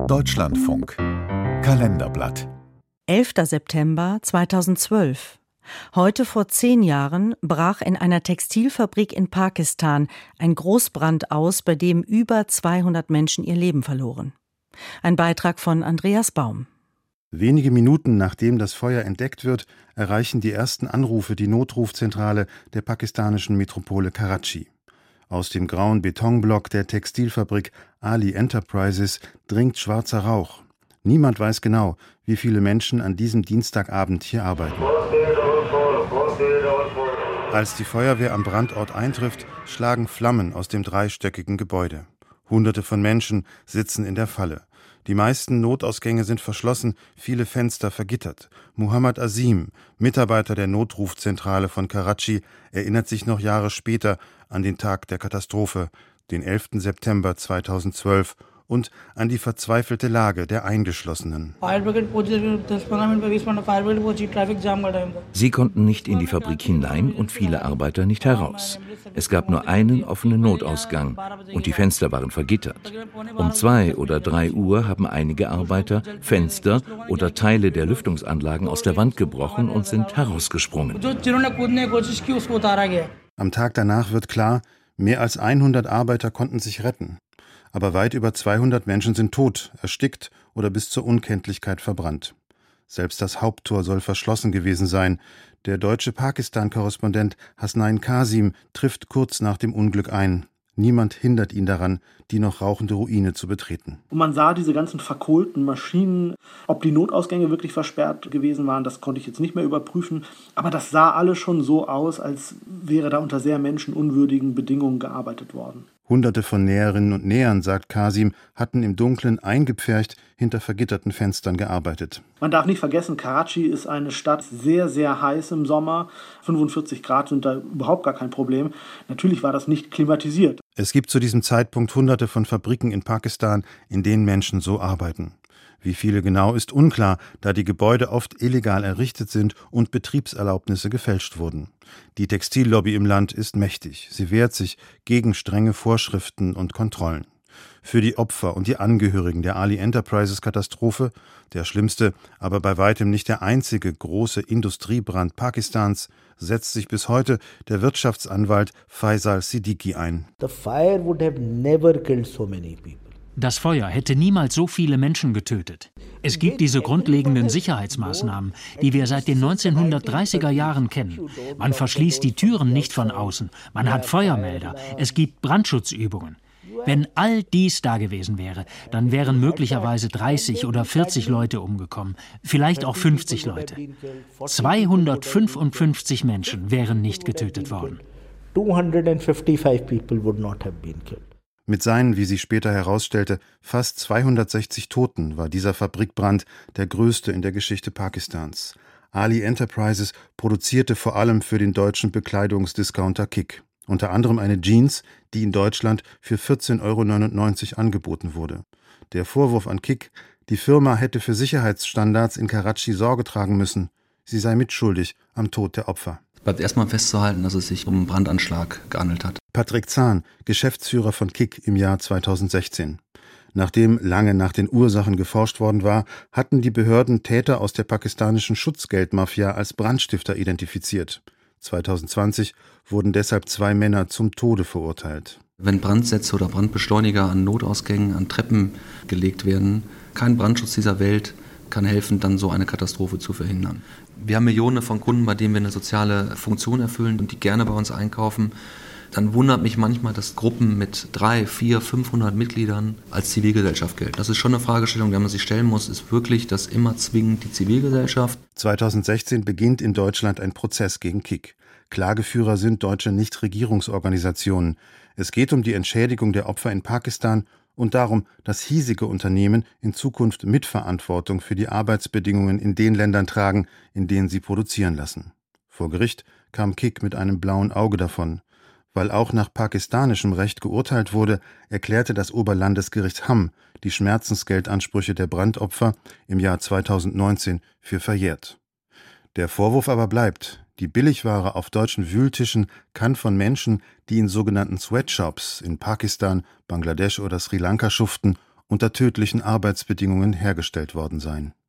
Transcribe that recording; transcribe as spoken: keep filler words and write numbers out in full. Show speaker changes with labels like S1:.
S1: Deutschlandfunk Kalenderblatt
S2: elfter September zweitausendzwölf. Heute vor zehn Jahren brach in einer Textilfabrik in Pakistan ein Großbrand aus, bei dem über zweihundert Menschen ihr Leben verloren. Ein Beitrag von Andreas Baum.
S3: Wenige Minuten nachdem das Feuer entdeckt wird, erreichen die ersten Anrufe die Notrufzentrale der pakistanischen Metropole Karachi. Aus dem grauen Betonblock der Textilfabrik Ali Enterprises dringt schwarzer Rauch. Niemand weiß genau, wie viele Menschen an diesem Dienstagabend hier arbeiten. Als die Feuerwehr am Brandort eintrifft, schlagen Flammen aus dem dreistöckigen Gebäude. Hunderte von Menschen sitzen in der Falle. Die meisten Notausgänge sind verschlossen, viele Fenster vergittert. Muhammad Azim, Mitarbeiter der Notrufzentrale von Karachi, erinnert sich noch Jahre später an den Tag der Katastrophe, den elften September zweitausendzwölf, und an die verzweifelte Lage der Eingeschlossenen.
S4: Sie konnten nicht in die Fabrik hinein und viele Arbeiter nicht heraus. Es gab nur einen offenen Notausgang und die Fenster waren vergittert. Um zwei oder drei Uhr haben einige Arbeiter Fenster oder Teile der Lüftungsanlagen aus der Wand gebrochen und sind herausgesprungen.
S3: Am Tag danach wird klar, mehr als hundert Arbeiter konnten sich retten. Aber weit über zweihundert Menschen sind tot, erstickt oder bis zur Unkenntlichkeit verbrannt. Selbst das Haupttor soll verschlossen gewesen sein. Der deutsche Pakistan-Korrespondent Hasnain Kasim trifft kurz nach dem Unglück ein. Niemand hindert ihn daran, die noch rauchende Ruine zu betreten.
S5: Und man sah diese ganzen verkohlten Maschinen. Ob die Notausgänge wirklich versperrt gewesen waren, das konnte ich jetzt nicht mehr überprüfen. Aber das sah alles schon so aus, als wäre da unter sehr menschenunwürdigen Bedingungen gearbeitet worden.
S3: Hunderte von Näherinnen und Nähern, sagt Kasim, hatten im Dunkeln eingepfercht hinter vergitterten Fenstern gearbeitet.
S5: Man darf nicht vergessen, Karachi ist eine Stadt sehr, sehr heiß im Sommer. fünfundvierzig Grad sind da überhaupt gar kein Problem. Natürlich war das nicht klimatisiert.
S3: Es gibt zu diesem Zeitpunkt hunderte von Fabriken in Pakistan, in denen Menschen so arbeiten. Wie viele genau ist unklar, da die Gebäude oft illegal errichtet sind und Betriebserlaubnisse gefälscht wurden. Die Textillobby im Land ist mächtig. Sie wehrt sich gegen strenge Vorschriften und Kontrollen. Für die Opfer und die Angehörigen der Ali Enterprises Katastrophe, der schlimmste, aber bei weitem nicht der einzige große Industriebrand Pakistans, setzt sich bis heute der Wirtschaftsanwalt Faisal Siddiqui ein.
S6: The fire would have never killed so many people.
S7: Das Feuer hätte niemals so viele Menschen getötet. Es gibt diese grundlegenden Sicherheitsmaßnahmen, die wir seit den neunzehnhundertdreißiger Jahren kennen. Man verschließt die Türen nicht von außen, man hat Feuermelder, es gibt Brandschutzübungen. Wenn all dies da gewesen wäre, dann wären möglicherweise dreißig oder vierzig Leute umgekommen, vielleicht auch fünfzig Leute. zweihundertfünfundfünfzig Menschen wären nicht getötet worden.
S6: zweihundertfünfundfünfzig people would not have been killed.
S3: Mit seinen, wie sich später herausstellte, fast zweihundertsechzig Toten war dieser Fabrikbrand der größte in der Geschichte Pakistans. Ali Enterprises produzierte vor allem für den deutschen Bekleidungsdiscounter Kick. Unter anderem eine Jeans, die in Deutschland für vierzehn Euro neunundneunzig angeboten wurde. Der Vorwurf an Kick, die Firma hätte für Sicherheitsstandards in Karachi Sorge tragen müssen. Sie sei mitschuldig am Tod der Opfer.
S8: Bleibt erstmal festzuhalten, dass es sich um einen Brandanschlag gehandelt hat.
S3: Patrick Zahn, Geschäftsführer von Kick im Jahr zweitausendsechzehn. Nachdem lange nach den Ursachen geforscht worden war, hatten die Behörden Täter aus der pakistanischen Schutzgeldmafia als Brandstifter identifiziert. zweitausendzwanzig wurden deshalb zwei Männer zum Tode verurteilt.
S8: Wenn Brandsätze oder Brandbeschleuniger an Notausgängen, an Treppen gelegt werden, kein Brandschutz dieser Welt kann helfen, dann so eine Katastrophe zu verhindern. Wir haben Millionen von Kunden, bei denen wir eine soziale Funktion erfüllen und die gerne bei uns einkaufen. Dann wundert mich manchmal, dass Gruppen mit drei, vier, fünfhundert Mitgliedern als Zivilgesellschaft gelten. Das ist schon eine Fragestellung, der man sich stellen muss, ist wirklich das immer zwingend die Zivilgesellschaft?
S3: zweitausendsechzehn beginnt in Deutschland ein Prozess gegen Kick. Klageführer sind deutsche Nichtregierungsorganisationen. Es geht um die Entschädigung der Opfer in Pakistan und darum, dass hiesige Unternehmen in Zukunft Mitverantwortung für die Arbeitsbedingungen in den Ländern tragen, in denen sie produzieren lassen. Vor Gericht kam Kick mit einem blauen Auge davon. Weil auch nach pakistanischem Recht geurteilt wurde, erklärte das Oberlandesgericht Hamm die Schmerzensgeldansprüche der Brandopfer im Jahr zweitausendneunzehn für verjährt. Der Vorwurf aber bleibt: Die Billigware auf deutschen Wühltischen kann von Menschen, die in sogenannten Sweatshops in Pakistan, Bangladesch oder Sri Lanka schuften, unter tödlichen Arbeitsbedingungen hergestellt worden seien.